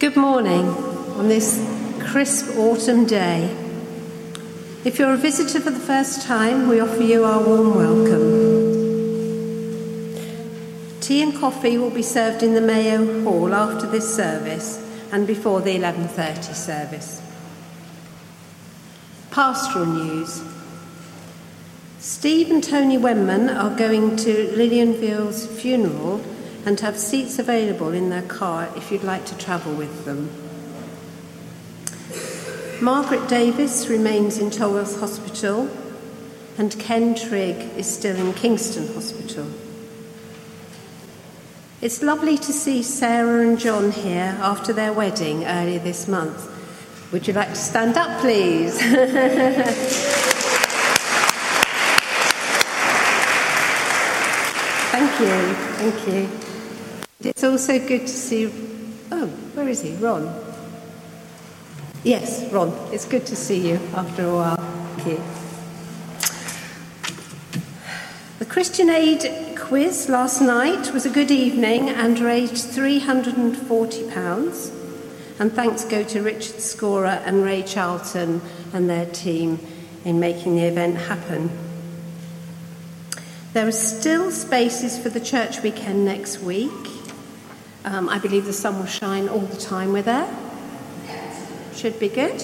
Good morning on this crisp autumn day. If you're a visitor for the first time, we offer you our warm welcome. Tea and coffee will be served in the Mayo Hall after this service and before the 11:30 service. Pastoral news. Steve and Tony Wenman are going to Lillian Veal's funeral and have seats available in their car if you'd like to travel with them. Margaret Davis remains in Tolworth Hospital and Ken Trigg is still in Kingston Hospital. It's lovely to see Sarah and John here after their wedding earlier this month. Would you like to stand up, please? Thank you. It's also good to see... Oh, where is he? Ron? Yes, Ron. It's good to see you after a while. Thank you. The Christian Aid quiz last night was a good evening and raised £340. And thanks go to Richard Scorer and Ray Charlton and their team in making the event happen. There are still spaces for the church weekend next week. I believe the sun will shine all the time we're there. Should be good.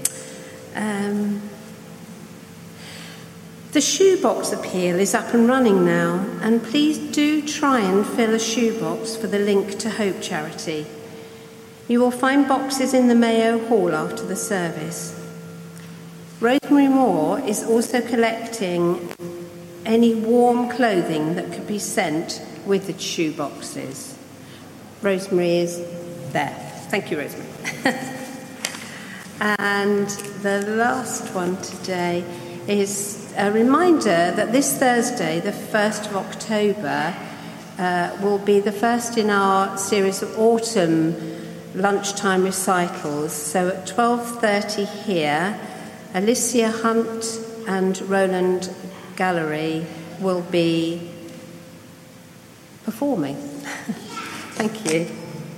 The shoebox appeal is up and running now, and please do try and fill a shoebox for the Link to Hope charity. You will find boxes in the Mayo Hall after the service. Rosemary Moore is also collecting any warm clothing that could be sent with the shoeboxes. Rosemary is there. Thank you, Rosemary. And the last one today is a reminder that this Thursday, the 1st of October, will be the first in our series of autumn lunchtime recitals. So at 12:30 here, Alicia Hunt and Roland Gallery will be performing. Thank you.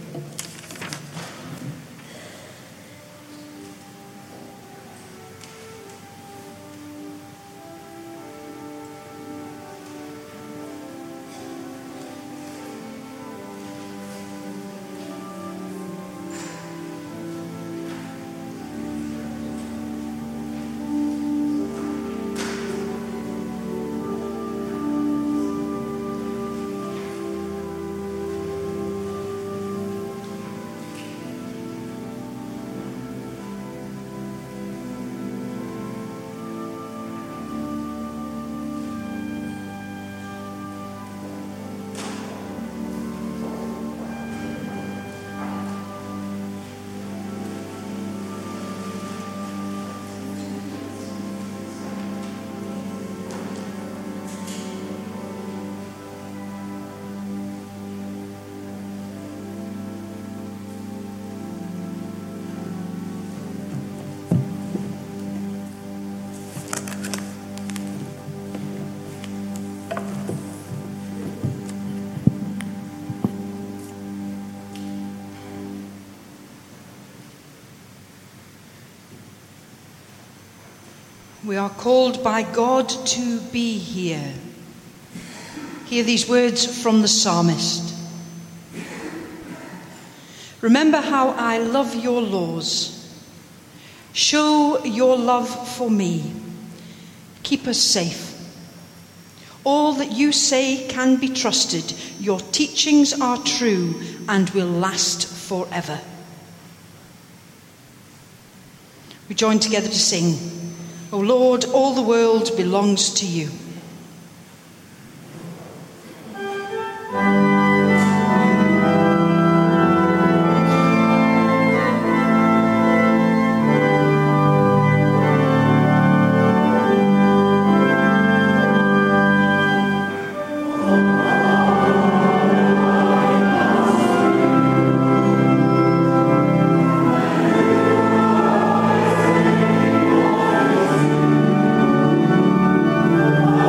We are called by God to be here. Hear these words from the psalmist. Remember how I love your laws. Show your love for me. Keep us safe. All that you say can be trusted. Your teachings are true and will last forever. We join together to sing, O Lord, all the world belongs to you. Oh,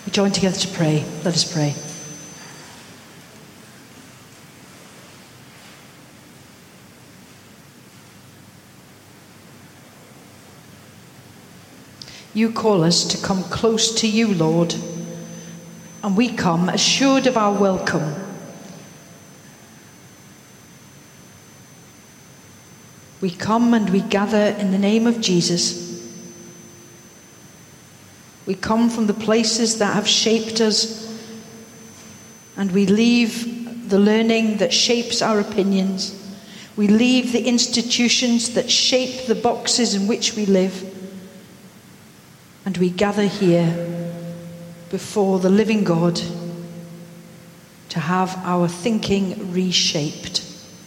We join together to pray. Let us pray. You call us to come close to you, Lord, and we come assured of our welcome. We come and we gather in the name of Jesus. We come from the places that have shaped us, and we leave the learning that shapes our opinions. We leave the institutions that shape the boxes in which we live. And we gather here before the living God to have our thinking reshaped.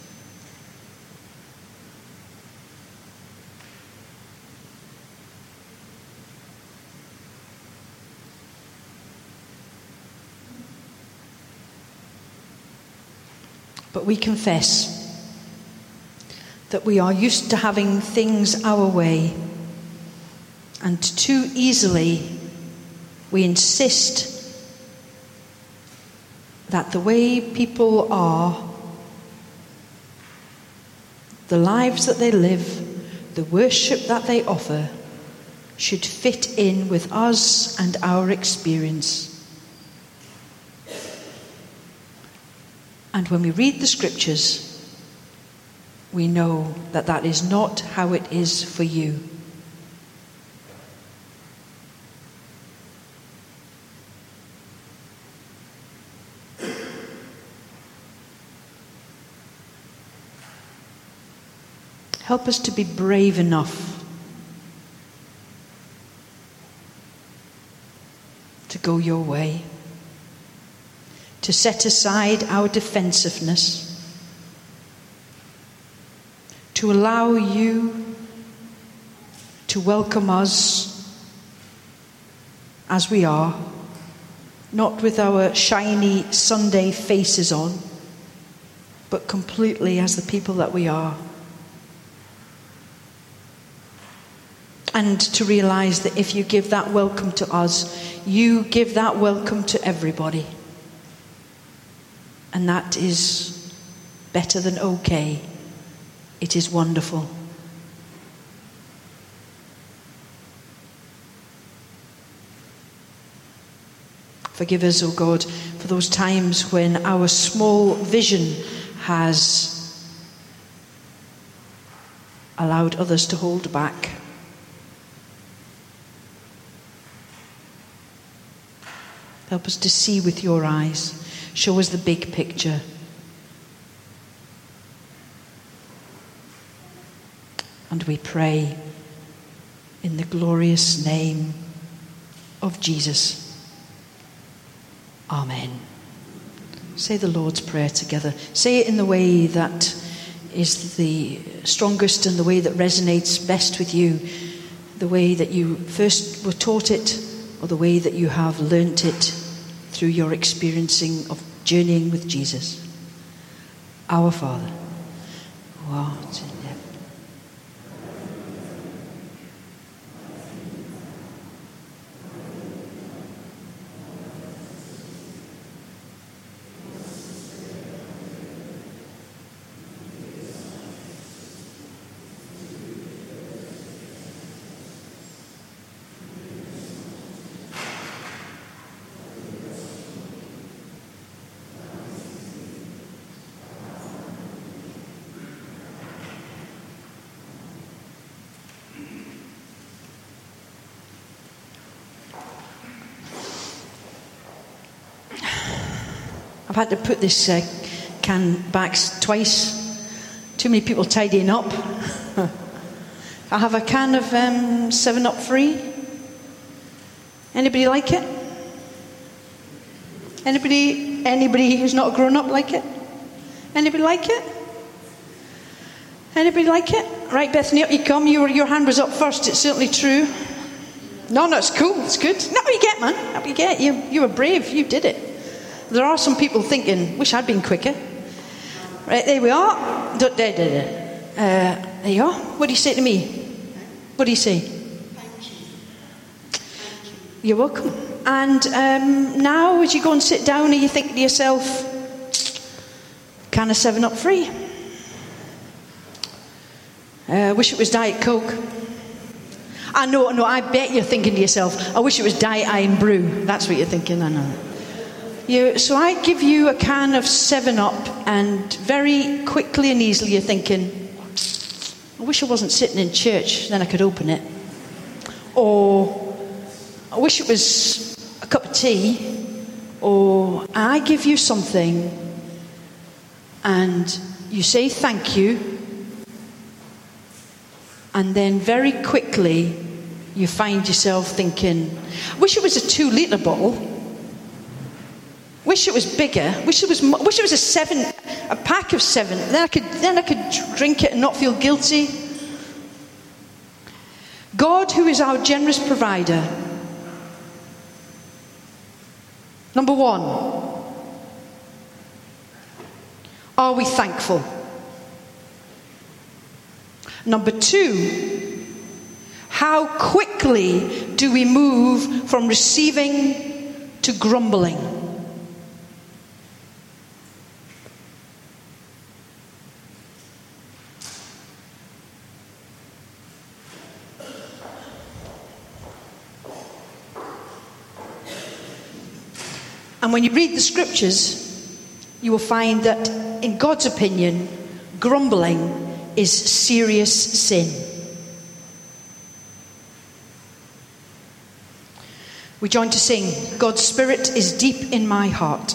But we confess that we are used to having things our way, and too easily we insist that the way people are, the lives that they live, the worship that they offer, should fit in with us and our experience. And when we read the scriptures, we know that that is not how it is for you. Help us to be brave enough to go your way, to set aside our defensiveness, to allow you to welcome us as we are, not with our shiny Sunday faces on, but completely as the people that we are. And to realize that if you give that welcome to us, you give that welcome to everybody. And that is better than okay. It is wonderful. Forgive us, O God, for those times when our small vision has allowed others to hold back. Help us to see with your eyes. Show us the big picture. And we pray in the glorious name of Jesus. Amen. Say the Lord's Prayer together. Say it in the way that is the strongest and the way that resonates best with you. The way that you first were taught it, or the way that you have learnt it through your experiencing of journeying with Jesus. Our Father, who art in heaven. I've had to put this can back twice. Too many people tidying up. I have a can of 7-Up free. Anybody like it? Anybody who's not a grown-up like it? Anybody like it? Anybody like it? Right, Bethany, up you come. Your hand was up first. It's certainly true. No, it's cool. It's good. No, you get, man. Up you get. You were brave. You did it. There are some people thinking, wish I'd been quicker. Right, there we are. There you are. What do you say to me? What do you say? Thank you. You're welcome. And now, as you go and sit down, are you thinking to yourself, can of 7-Up free? Wish it was Diet Coke. No, I bet you're thinking to yourself, I wish it was Diet Iron Brew. That's what you're thinking, I know. So I give you a can of 7-Up, and very quickly and easily you're thinking, I wish I wasn't sitting in church, then I could open it. Or, I wish it was a cup of tea. Or, I give you something, and you say thank you, and then very quickly you find yourself thinking, I wish it was a 2-litre bottle. Wish it was bigger. Wish it was a pack of 7. Then I could drink it and not feel guilty. God, who is our generous provider. Number 1, are we thankful? Number 2, how quickly do we move from receiving to grumbling? And when you read the scriptures, you will find that in God's opinion, grumbling is serious sin. We join to sing, God's Spirit is deep in my heart.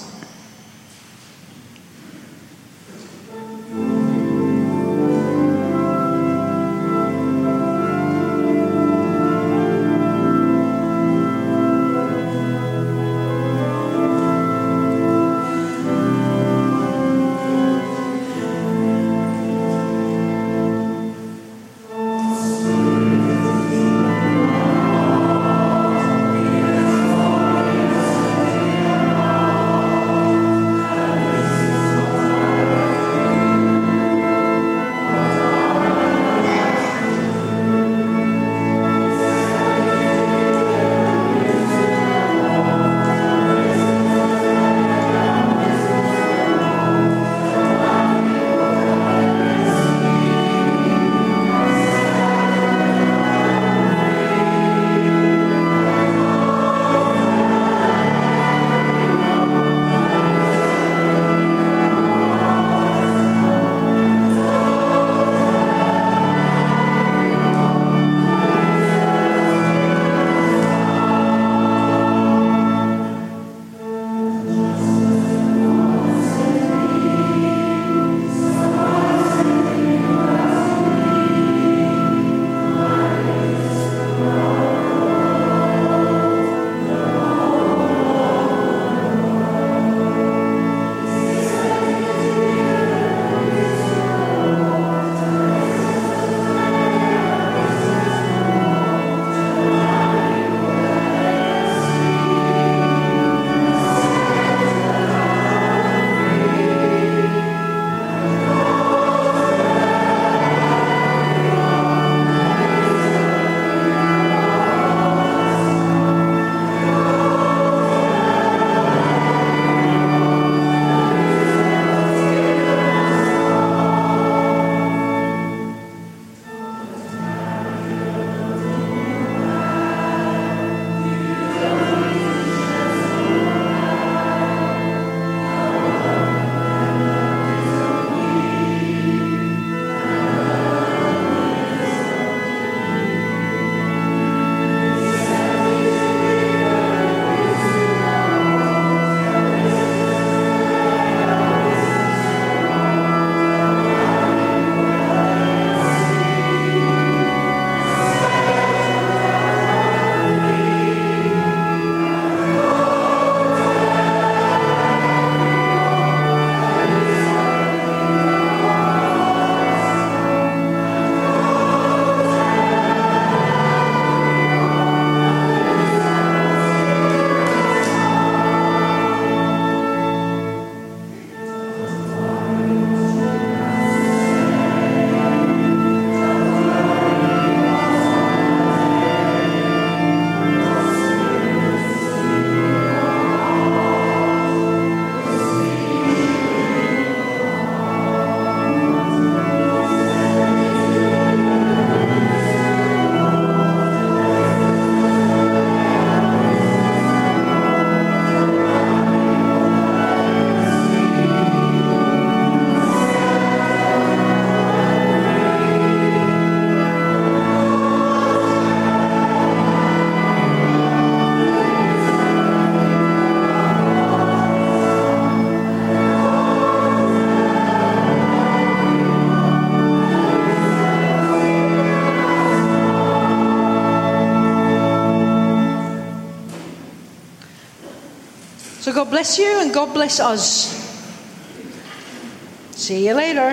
God bless you and God bless us. See you later.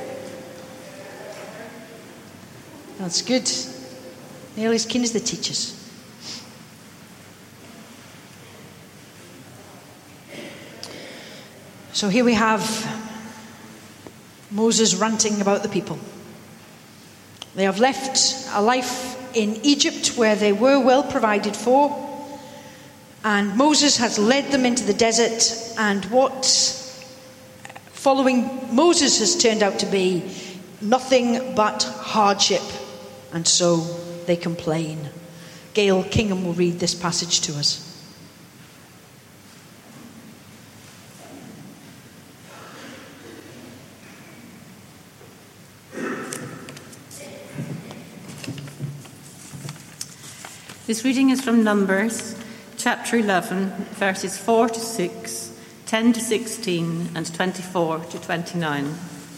That's good. Nearly as keen as the teachers. So here we have Moses ranting about the people. They have left a life in Egypt where they were well provided for, and Moses has led them into the desert, and what following Moses has turned out to be nothing but hardship, and so they complain. Gail Kingham will read this passage to us. This reading is from Numbers, chapter 11, verses 4 to 6, 10 to 16, and 24 to 29.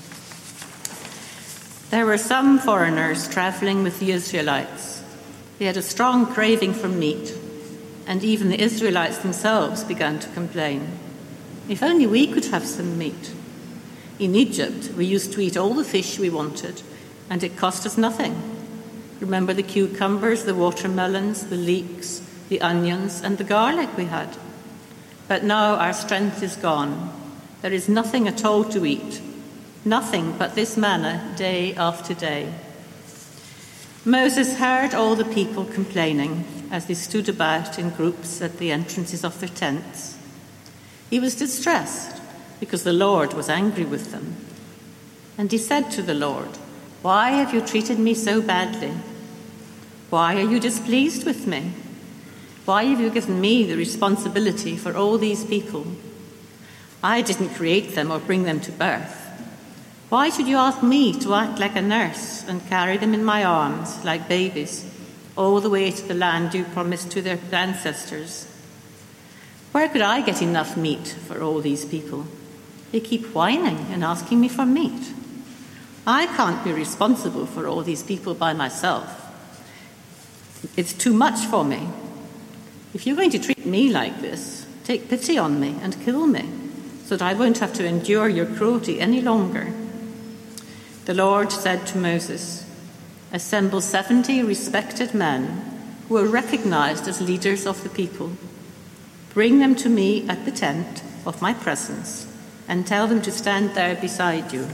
There were some foreigners travelling with the Israelites. They had a strong craving for meat, and even the Israelites themselves began to complain. If only we could have some meat. In Egypt, we used to eat all the fish we wanted, and it cost us nothing. Remember the cucumbers, the watermelons, the leeks, the onions, and the garlic we had. But now our strength is gone. There is nothing at all to eat, nothing but this manna day after day. Moses heard all the people complaining as they stood about in groups at the entrances of their tents. He was distressed because the Lord was angry with them. And he said to the Lord, "Why have you treated me so badly? Why are you displeased with me? Why have you given me the responsibility for all these people? I didn't create them or bring them to birth. Why should you ask me to act like a nurse and carry them in my arms like babies all the way to the land you promised to their ancestors? Where could I get enough meat for all these people? They keep whining and asking me for meat. I can't be responsible for all these people by myself. It's too much for me. If you're going to treat me like this, take pity on me and kill me, so that I won't have to endure your cruelty any longer." The Lord said to Moses, "Assemble 70 respected men who are recognized as leaders of the people. Bring them to me at the tent of my presence and tell them to stand there beside you."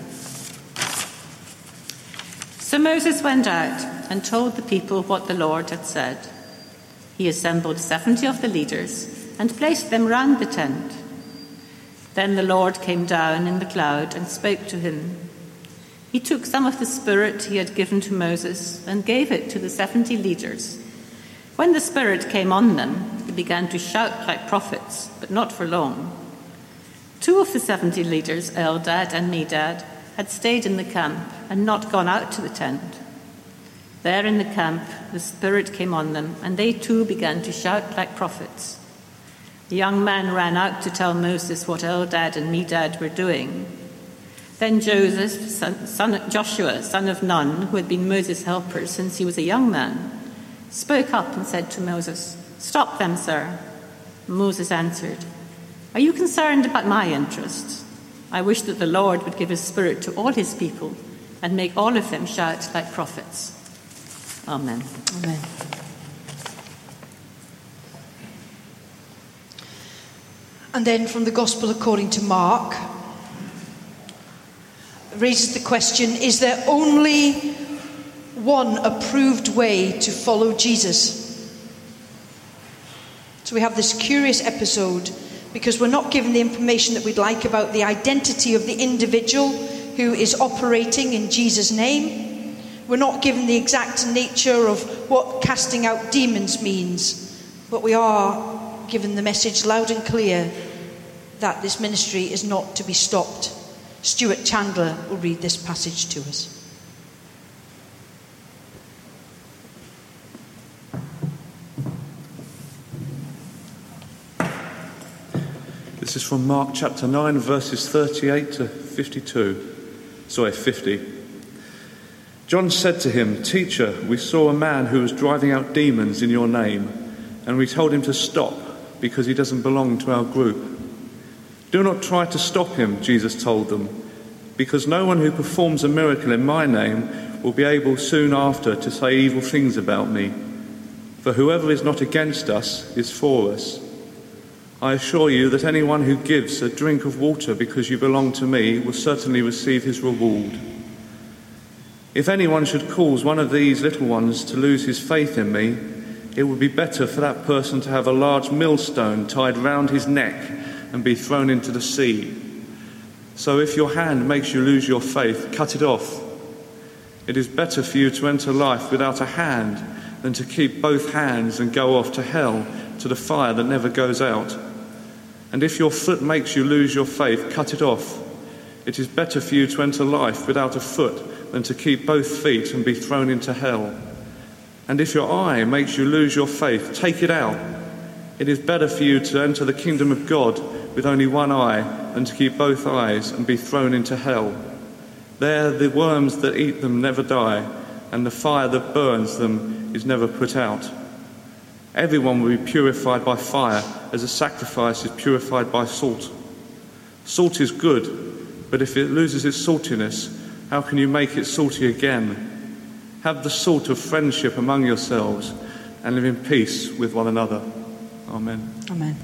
So Moses went out and told the people what the Lord had said. He assembled 70 of the leaders and placed them round the tent. Then the Lord came down in the cloud and spoke to him. He took some of the Spirit he had given to Moses and gave it to the 70 leaders. When the Spirit came on them, they began to shout like prophets, but not for long. 2 of the 70 leaders, Eldad and Medad, had stayed in the camp and not gone out to the tent. There in the camp, the Spirit came on them, and they too began to shout like prophets. The young man ran out to tell Moses what Eldad and Medad were doing. Then Joshua, son of Nun, who had been Moses' helper since he was a young man, spoke up and said to Moses, "Stop them, sir." Moses answered, "Are you concerned about my interests? I wish that the Lord would give his Spirit to all his people and make all of them shout like prophets." Amen. Amen. And then from the Gospel according to Mark, raises the question, is there only one approved way to follow Jesus? So we have this curious episode because we're not given the information that we'd like about the identity of the individual who is operating in Jesus' name. We're not given the exact nature of what casting out demons means, but we are given the message loud and clear that this ministry is not to be stopped. Stuart Chandler will read this passage to us. This is from Mark chapter 9, verses 38 to 50. John said to him, "Teacher, we saw a man who was driving out demons in your name, and we told him to stop because he doesn't belong to our group." Do not try to stop him, Jesus told them, because no one who performs a miracle in my name will be able soon after to say evil things about me. For whoever is not against us is for us. I assure you that anyone who gives a drink of water because you belong to me will certainly receive his reward. If anyone should cause one of these little ones to lose his faith in me, it would be better for that person to have a large millstone tied round his neck and be thrown into the sea. So if your hand makes you lose your faith, cut it off. It is better for you to enter life without a hand than to keep both hands and go off to hell, to the fire that never goes out. And if your foot makes you lose your faith, cut it off. It is better for you to enter life without a foot than to keep both feet and be thrown into hell. And if your eye makes you lose your faith, take it out. It is better for you to enter the kingdom of God with only one eye than to keep both eyes and be thrown into hell. There the worms that eat them never die, and the fire that burns them is never put out. Everyone will be purified by fire, as a sacrifice is purified by salt. Salt is good, but if it loses its saltiness, how can you make it salty again? Have the salt of friendship among yourselves, and live in peace with one another. Amen. Amen.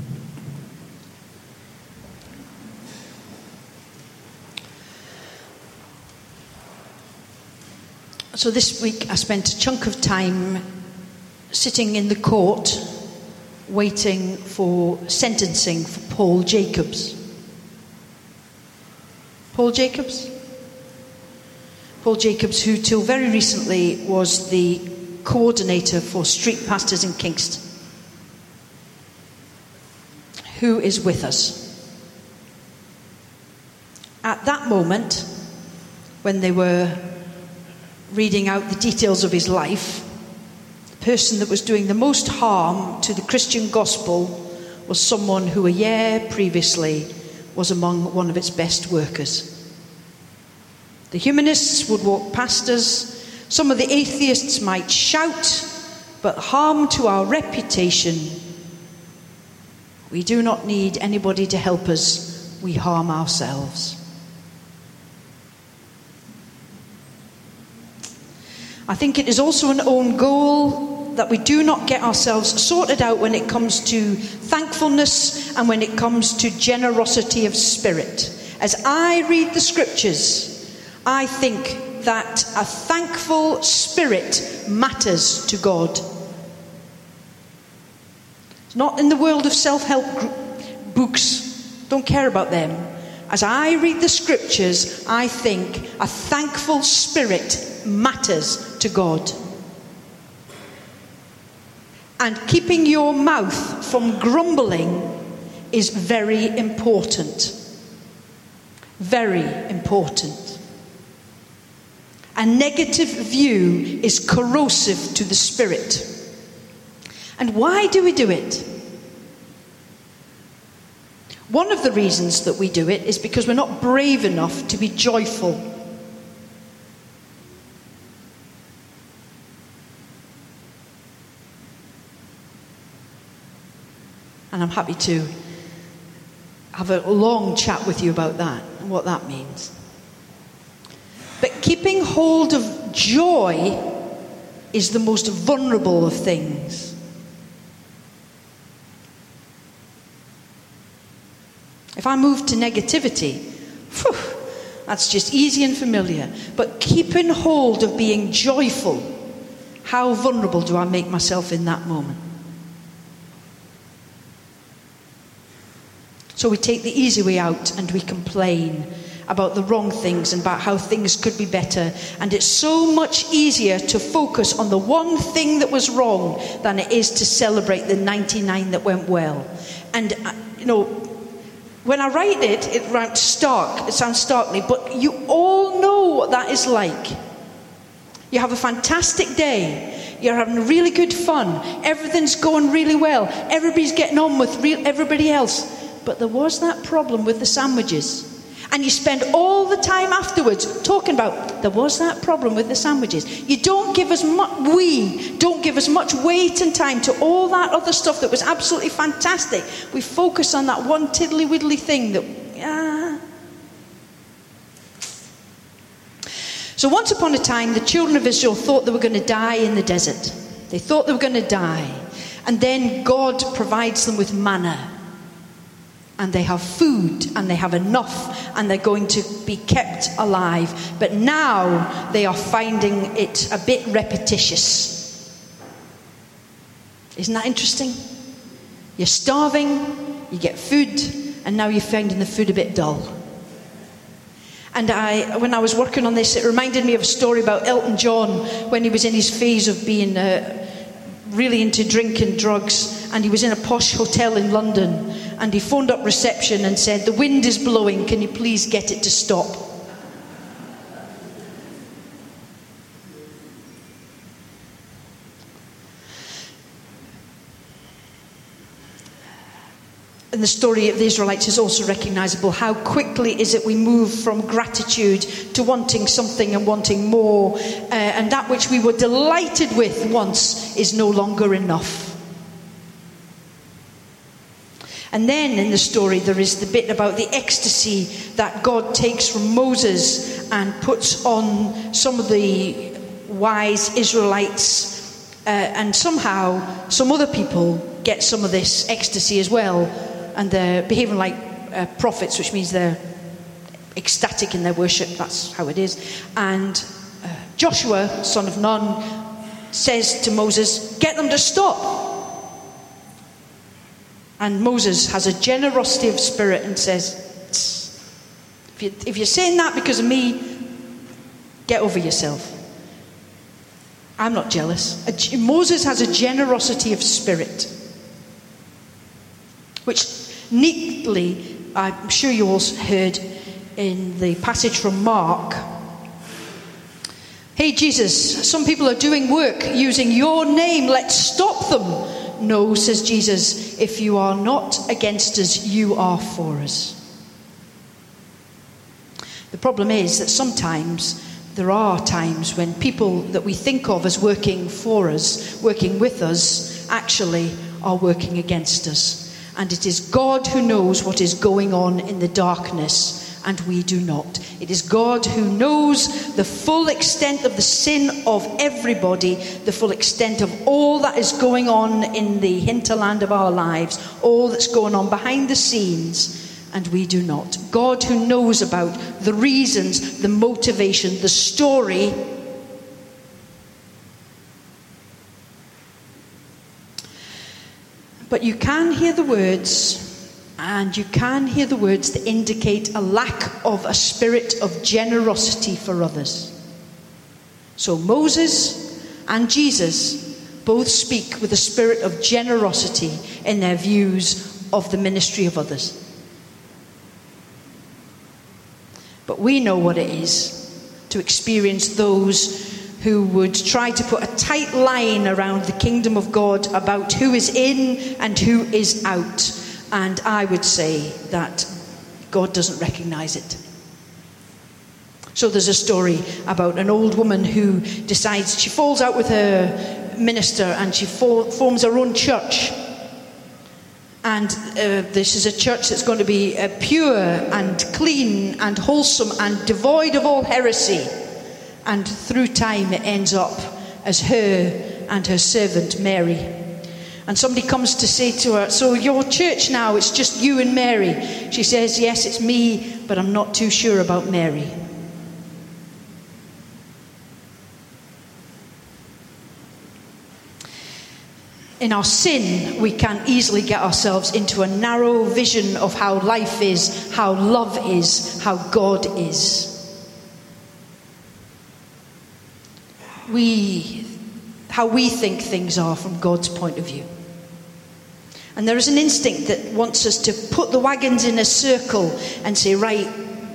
So this week I spent a chunk of time sitting in the court waiting for sentencing for Paul Jacobs. Paul Jacobs? Paul Jacobs, who till very recently was the coordinator for street pastors in Kingston, who is with us. At that moment, when they were reading out the details of his life, the person that was doing the most harm to the Christian gospel was someone who a year previously was among one of its best workers. The humanists would walk past us, some of the atheists might shout, but harm to our reputation, we do not need anybody to help us, we harm ourselves. I think it is also an own goal that we do not get ourselves sorted out when it comes to thankfulness and when it comes to generosity of spirit. As I read the scriptures, I think that a thankful spirit matters to God. It's not in the world of self-help books. Don't care about them. As I read the scriptures, I think a thankful spirit matters to God. And keeping your mouth from grumbling is very important. Very important. A negative view is corrosive to the spirit. And why do we do it? One of the reasons that we do it is because we're not brave enough to be joyful. And I'm happy to have a long chat with you about that and what that means. But keeping hold of joy is the most vulnerable of things. If I move to negativity, that's just easy and familiar. But keeping hold of being joyful, how vulnerable do I make myself in that moment? So we take the easy way out and we complain about the wrong things and about how things could be better. And it's so much easier to focus on the one thing that was wrong than it is to celebrate the 99 that went well. And, when I write it, it sounds starkly, but you all know what that is like. You have a fantastic day. You're having really good fun. Everything's going really well. Everybody's getting on with everybody else. But there was that problem with the sandwiches. And you spend all the time afterwards talking about, there was that problem with the sandwiches. We don't give as much weight and time to all that other stuff that was absolutely fantastic. We focus on that one tiddly widdly thing that, So once upon a time, the children of Israel thought they were going to die in the desert. They thought they were going to die. And then God provides them with manna. And they have food, and they have enough, and they're going to be kept alive. But now they are finding it a bit repetitious. Isn't that interesting? You're starving, you get food, and now you're finding the food a bit dull. And when I was working on this, it reminded me of a story about Elton John when he was in his phase of being really into drinking drugs, and he was in a posh hotel in London, and he phoned up reception and said, "The wind is blowing, can you please get it to stop?" And the story of the Israelites is also recognizable. How quickly is it we move from gratitude to wanting something and wanting more, and that which we were delighted with once is no longer enough. And then in the story there is the bit about the ecstasy that God takes from Moses and puts on some of the wise Israelites, and somehow some other people get some of this ecstasy as well. And they're behaving like prophets, which means they're ecstatic in their worship. That's how it is. And Joshua, son of Nun, says to Moses, "Get them to stop." And Moses has a generosity of spirit and says, if you're saying that because of me, get over yourself. I'm not jealous. Moses has a generosity of spirit, which neatly, I'm sure you all heard in the passage from Mark. "Hey Jesus, some people are doing work using your name. Let's stop them." "No," says Jesus, "if you are not against us, you are for us." The problem is that sometimes there are times when people that we think of as working for us, working with us, actually are working against us. And it is God who knows what is going on in the darkness, and we do not. It is God who knows the full extent of the sin of everybody, the full extent of all that is going on in the hinterland of our lives, all that's going on behind the scenes, and we do not. God who knows about the reasons, the motivation, the story. But you can hear the words, and you can hear the words that indicate a lack of a spirit of generosity for others. So Moses and Jesus both speak with a spirit of generosity in their views of the ministry of others. But we know what it is to experience those who would try to put a tight line around the kingdom of God about who is in and who is out. And I would say that God doesn't recognize it. So there's a story about an old woman who decides she falls out with her minister and she forms her own church. And this is a church that's going to be pure and clean and wholesome and devoid of all heresy. And through time it ends up as her and her servant Mary. And somebody comes to say to her, "So your church now, it's just you and Mary?" She says, "Yes, it's me, but I'm not too sure about Mary." In our sin, we can easily get ourselves into a narrow vision of how life is, how love is, how God is. How we think things are from God's point of view. And there is an instinct that wants us to put the wagons in a circle and say, right,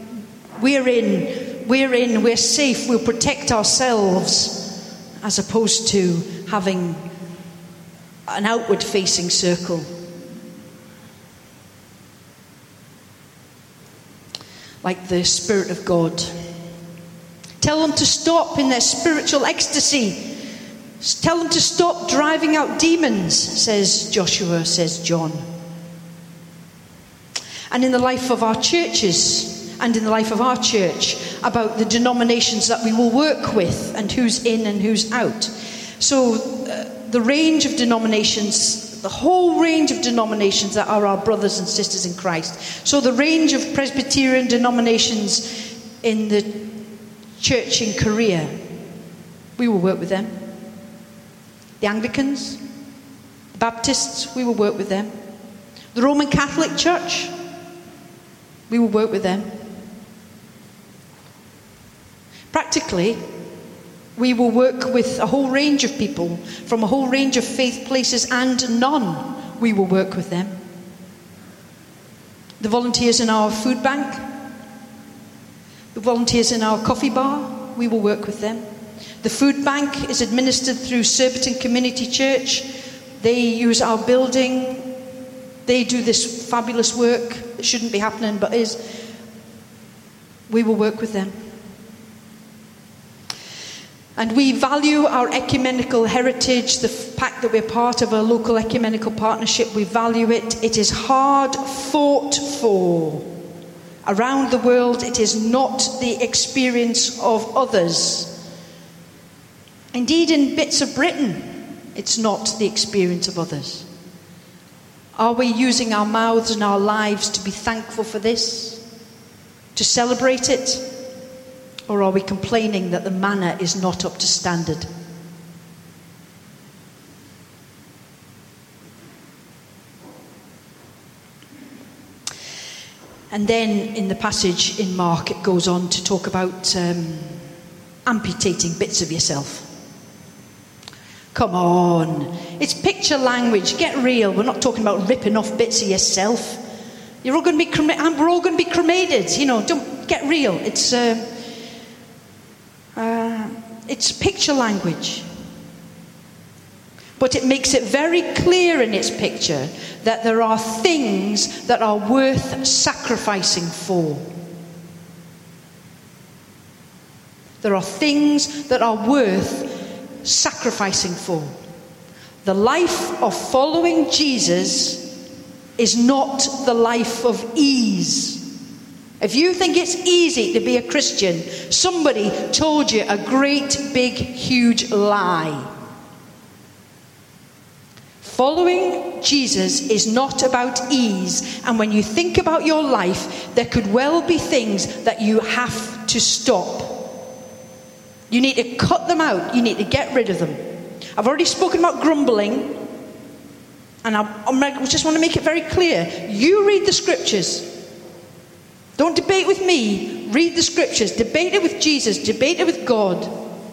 we're safe, we'll protect ourselves, as opposed to having an outward facing circle. like the Spirit of God. Tell them to stop in their spiritual ecstasy. Tell them to stop driving out demons, says Joshua, says John. And in the life of our churches, and in the life of our church, about the denominations that we will work with and who's in and who's out. So the range of denominations, the whole range of denominations that are our brothers and sisters in Christ. So the range of Presbyterian denominations in the church in Korea, we will work with them. The Anglicans, the Baptists, we will work with them. The Roman Catholic Church, we will work with them. Practically, we will work with a whole range of people from a whole range of faith places and none. We will work with them. The volunteers in our food bank, the volunteers in our coffee bar, we will work with them. The food bank is administered through Surbiton Community Church. They use our building. They do this fabulous work that shouldn't be happening but is. We will work with them. And we value our ecumenical heritage, the fact that we're part of a local ecumenical partnership. We value it. It is hard fought for. Around the world, it is not the experience of others. Indeed, in bits of Britain, it's not the experience of others. Are we using our mouths and our lives to be thankful for this? To celebrate it? Or are we complaining that the manna is not up to standard? And then in the passage in Mark, it goes on to talk about amputating bits of yourself. Come on. It's picture language. Get real. We're not talking about ripping off bits of yourself. You're all going to be we're all going to be cremated. You know, don't get real. It's picture language. But it makes it very clear in its picture that there are things that are worth sacrificing for. There are things that are worth sacrificing for. The life of following Jesus is not the life of ease. If you think it's easy to be a Christian, somebody told you a great, big, huge lie. Following Jesus is not about ease, and when you think about your life, there could well be things that you have to stop. You need to cut them out. You need to get rid of them. I've already spoken about grumbling, and I just want to make it very clear. You read the scriptures. Don't debate with me. Read the scriptures. Debate it with Jesus. Debate it with God.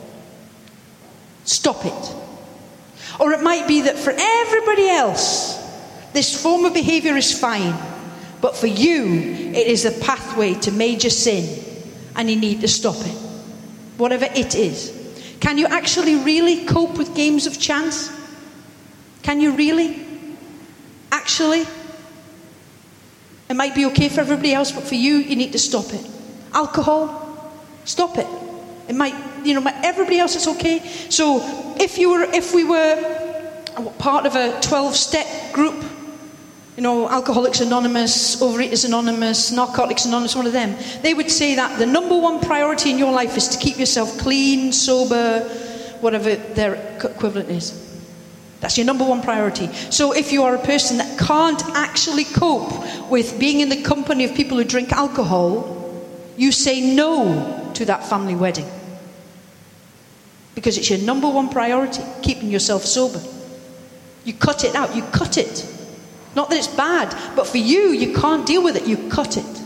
Stop it. Or it might be that for everybody else, this form of behavior is fine. But for you, it is a pathway to major sin. And you need to stop it. Whatever it is. Can you actually really cope with games of chance? Can you really? Actually? It might be okay for everybody else, but for you, you need to stop it. Alcohol? Stop it. It might, everybody else is okay. So if we were part of a 12-step group, Alcoholics Anonymous, Overeaters Anonymous, Narcotics Anonymous, one of them, they would say that the number one priority in your life is to keep yourself clean, sober, whatever their equivalent is. That's your number one priority. So if you are a person that can't actually cope with being in the company of people who drink alcohol, you say no to that family wedding. Because it's your number one priority, keeping yourself sober. You cut it out, you cut it. Not that it's bad, but for you, you can't deal with it, you cut it.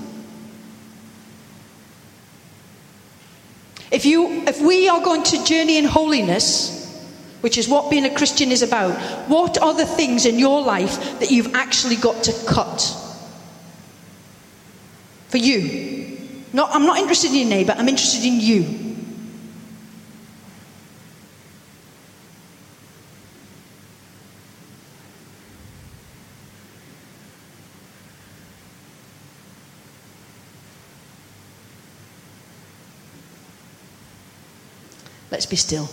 If we are going to journey in holiness, which is what being a Christian is about, what are the things in your life that you've actually got to cut? For you. I'm not interested in your neighbour, I'm interested in you. Let's be still.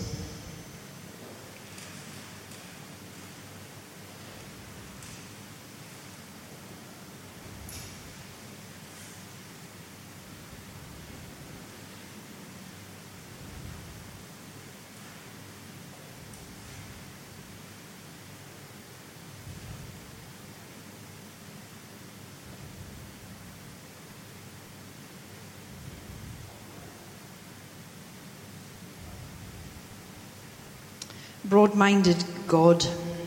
Broad-minded God,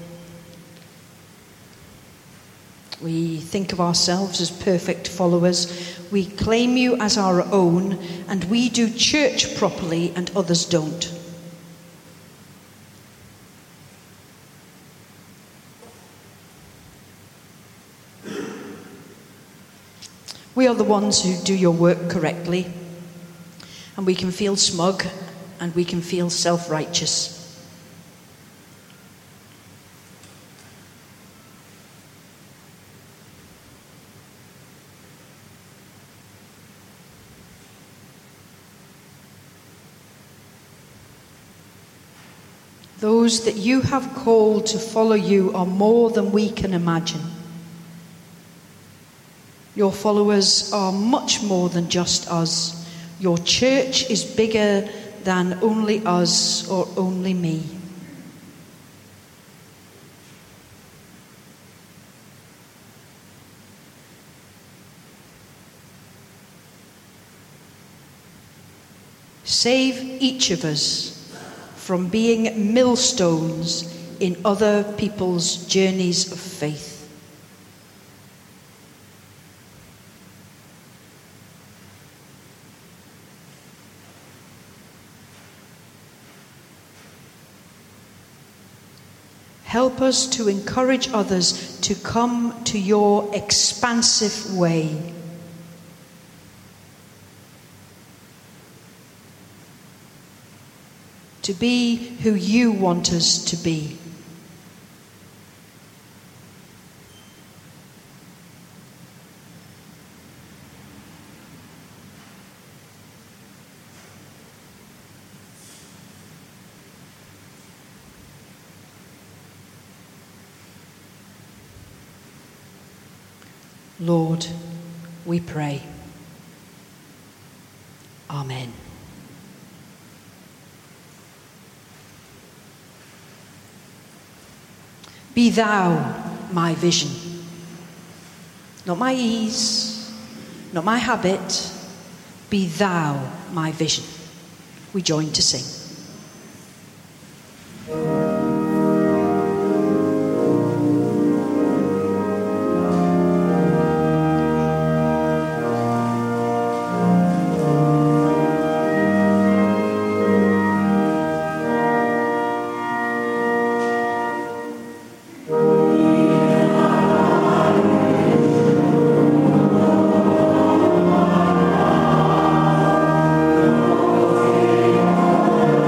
we think of ourselves as perfect followers. We claim you as our own, and we do church properly and others don't. We are the ones who do your work correctly, and we can feel smug and we can feel self-righteous. Those that you have called to follow you are more than we can imagine. Your followers are much more than just us. Your church is bigger than only us or only me. Save each of us from being millstones in other people's journeys of faith. Help us to encourage others to come to your expansive way. To be who you want us to be. Lord, we pray. Amen. Be thou my vision, not my ease, not my habit. Be thou my vision. We join to sing. Amen.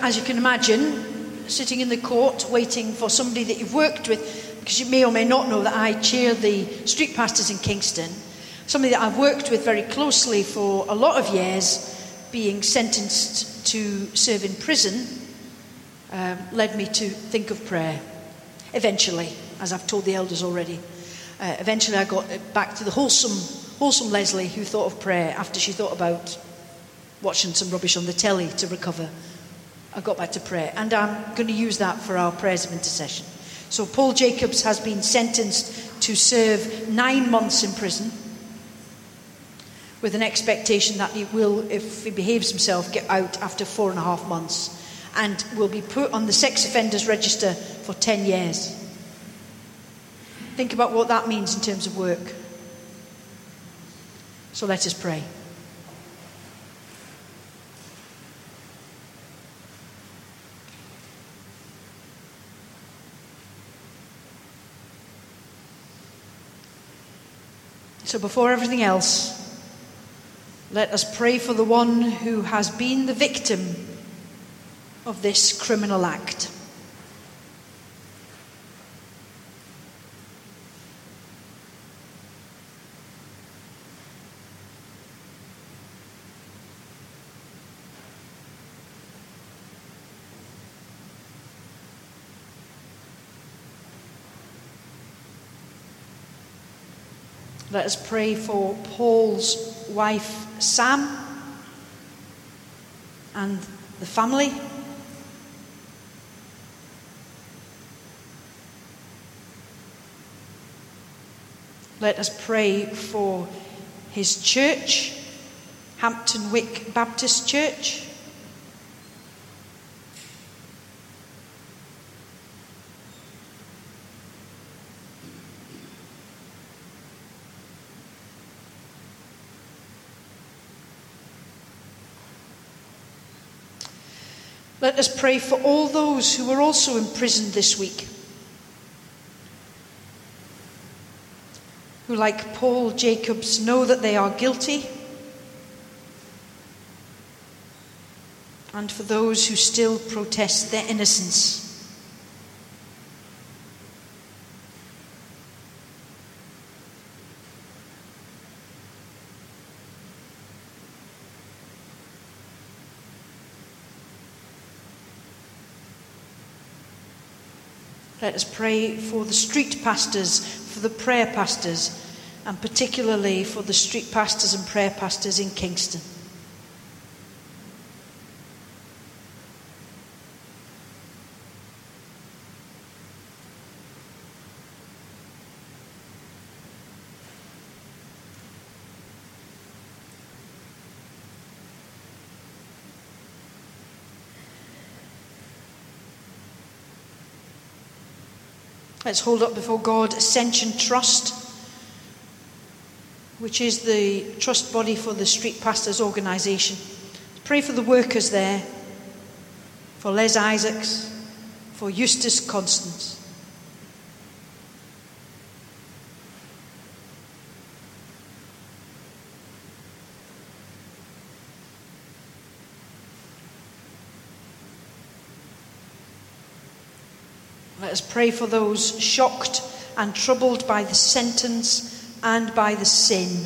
as you can imagine, sitting in the court waiting for somebody that you've worked with, because you may or may not know that I chair the street pastors in Kingston, somebody that I've worked with very closely for a lot of years, being sentenced to serve in prison, led me to think of prayer. Eventually, as I've told the elders already, eventually I got back to the wholesome Leslie who thought of prayer after she thought about watching some rubbish on the telly to recover. I got back to prayer, and I'm going to use that for our prayers of intercession. So Paul Jacobs has been sentenced to serve 9 months in prison, with an expectation that he will, if he behaves himself, get out after 4.5 months, and will be put on the sex offenders register for 10 years. Think about what that means in terms of work. So let us pray. So before everything else, let us pray for the one who has been the victim of this criminal act. Let us pray for Paul's wife, Sam, and the family. Let us pray for his church, Hampton Wick Baptist Church. Let us pray for all those who are also imprisoned this week, who, like Paul Jacobs, know that they are guilty, and for those who still protest their innocence. Let us pray for the street pastors, for the prayer pastors, and particularly for the street pastors and prayer pastors in Kingston. Let's hold up before God Ascension Trust, which is the trust body for the Street Pastors organisation. Pray for the workers there, for Les Isaacs, for Eustace Constance. Let us pray for those shocked and troubled by the sentence and by the sin.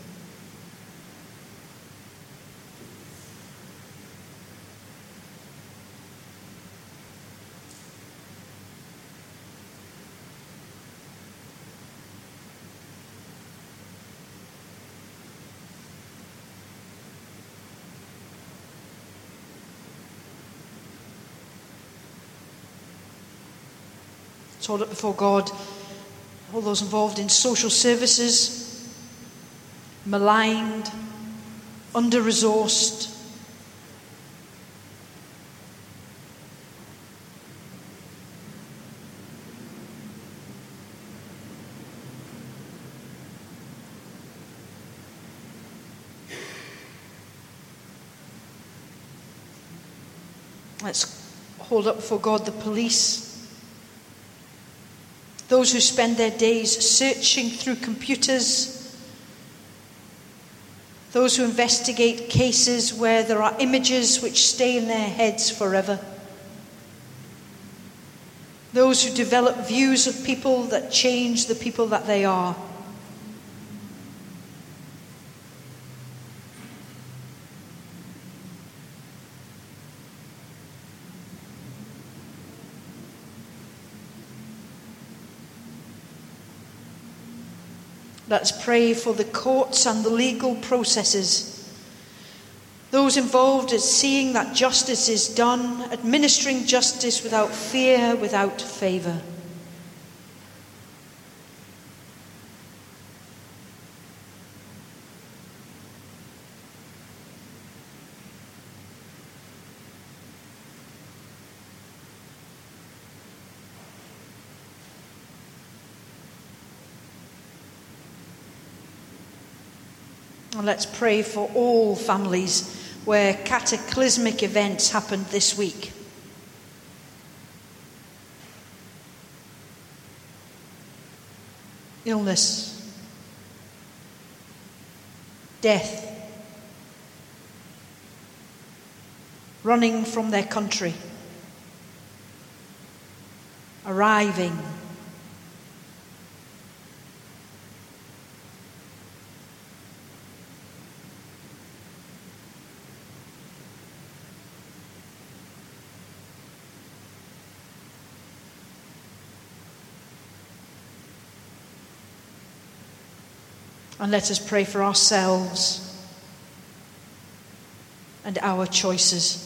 Let's hold it before God, all those involved in social services, maligned, under-resourced. Let's hold up before God the police, those who spend their days searching through computers, those who investigate cases where there are images which stay in their heads forever, those who develop views of people that change the people that they are. Let's pray for the courts and the legal processes, those involved in seeing that justice is done, administering justice without fear, without favour. And let's pray for all families where cataclysmic events happened this week. Illness, death, running from their country, arriving, and let us pray for ourselves and our choices.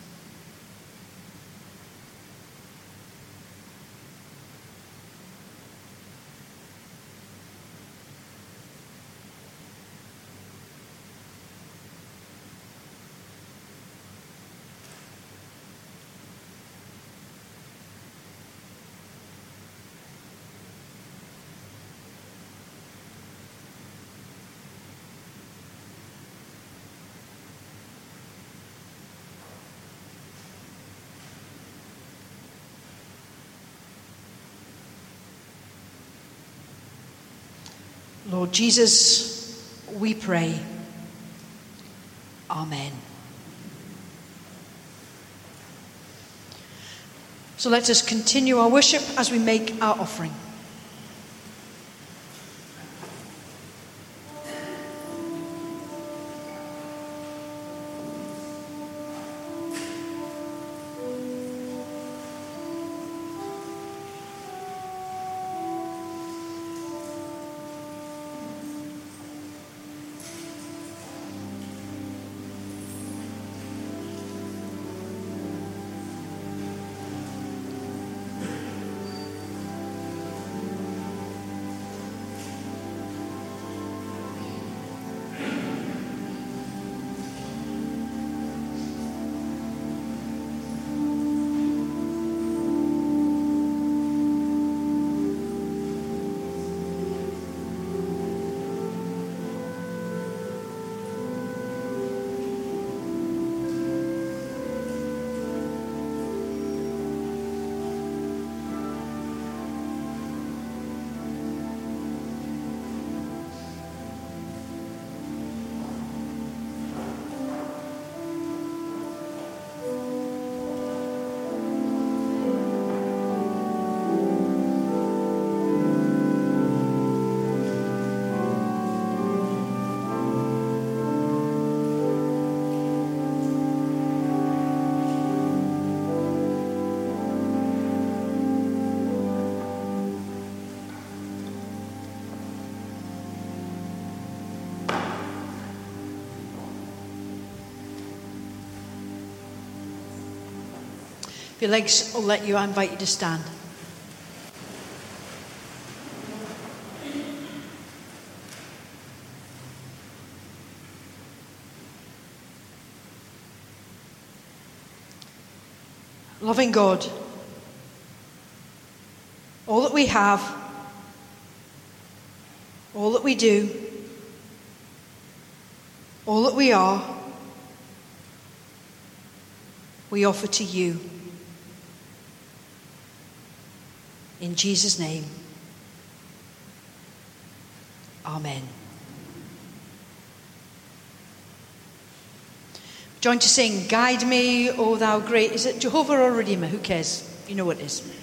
Lord Jesus, we pray. Amen. So let us continue our worship as we make our offering. Your legs will let you, I invite you to stand. Loving God, all that we have, all that we do, all that we are, we offer to you. In Jesus' name, amen. Join to sing, Guide Me, O Thou Great. Is it Jehovah or Redeemer? Who cares? You know what it is.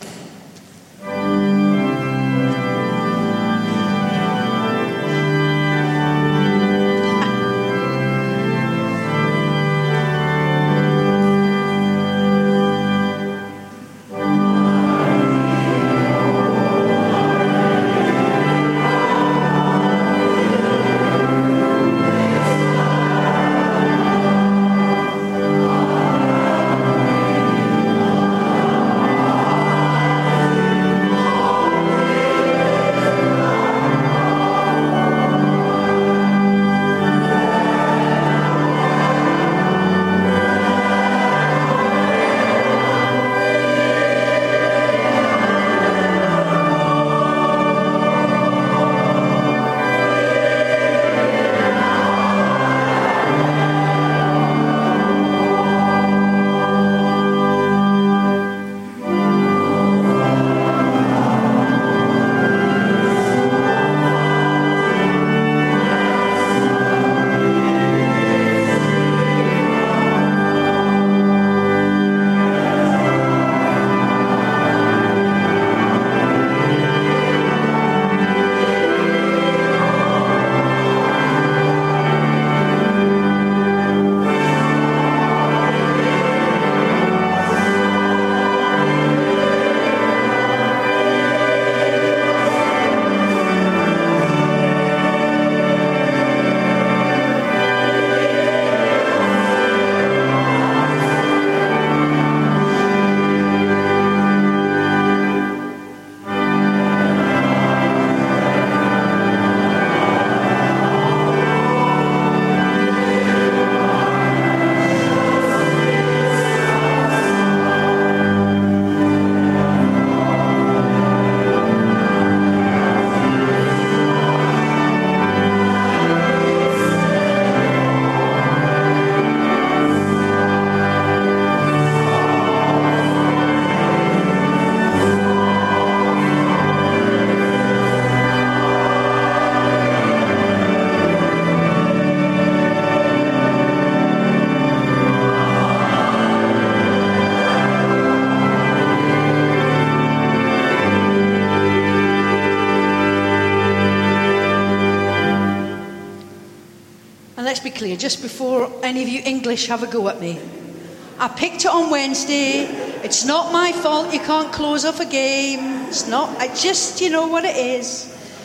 Let's be clear, just before any of you English have a go at me. I picked it on Wednesday. It's not my fault you can't close off a game. It's not. I just, you know what it is.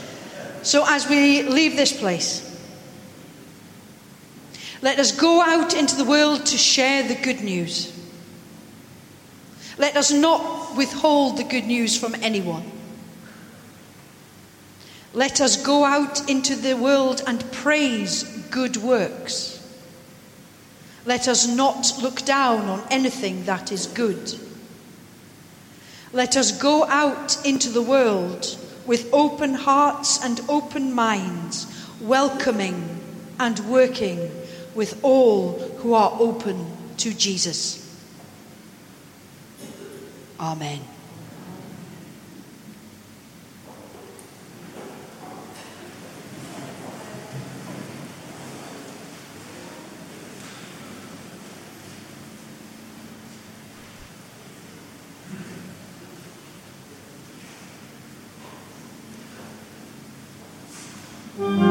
So as we leave this place, let us go out into the world to share the good news. Let us not withhold the good news from anyone. Let us go out into the world and praise good works. Let us not look down on anything that is good. Let us go out into the world with open hearts and open minds, welcoming and working with all who are open to Jesus. Amen. Mm-hmm.